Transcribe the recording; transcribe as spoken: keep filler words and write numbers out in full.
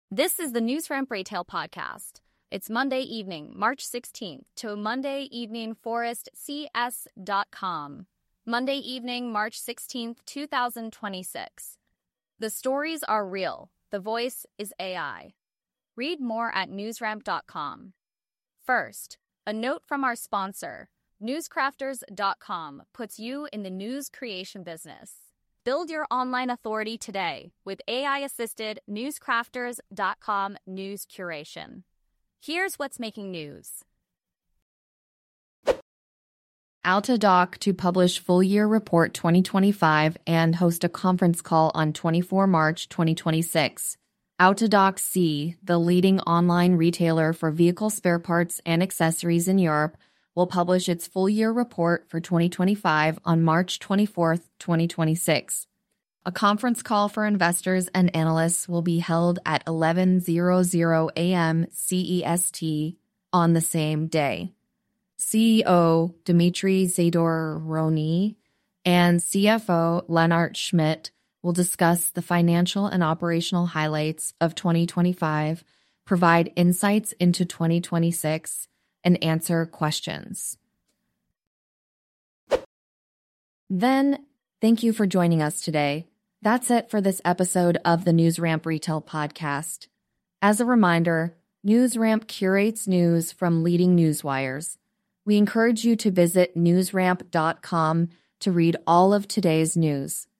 This is the NewsRamp Retail Podcast. It's Monday evening, March sixteenth, to Monday Evening Forest C S dot com. Monday evening, March sixteenth, two thousand twenty-six. The stories are real. The voice is A I. Read more at newsramp dot com. First, a note from our sponsor. newscrafters dot com puts you in the news creation business. Build your online authority today with A I-assisted newscrafters dot com news curation. Here's what's making news. Altadoc to publish full-year report twenty twenty-five and host a conference call on the twenty-fourth of March twenty twenty-six. Altadoc C, the leading online retailer for vehicle spare parts and accessories in Europe, will publish its full-year report for twenty twenty-five on March twenty-fourth, twenty twenty-six. A conference call for investors and analysts will be held at eleven a m C E S T on the same day. C E O Dmitry Zadorny and C F O Lennart Schmidt will discuss the financial and operational highlights of twenty twenty-five, provide insights into twenty twenty-six, and answer questions. Then, thank you for joining us today. That's it for this episode of the NewsRamp Retail Podcast. As a reminder, NewsRamp curates news from leading newswires. We encourage you to visit newsramp dot com to read all of today's news.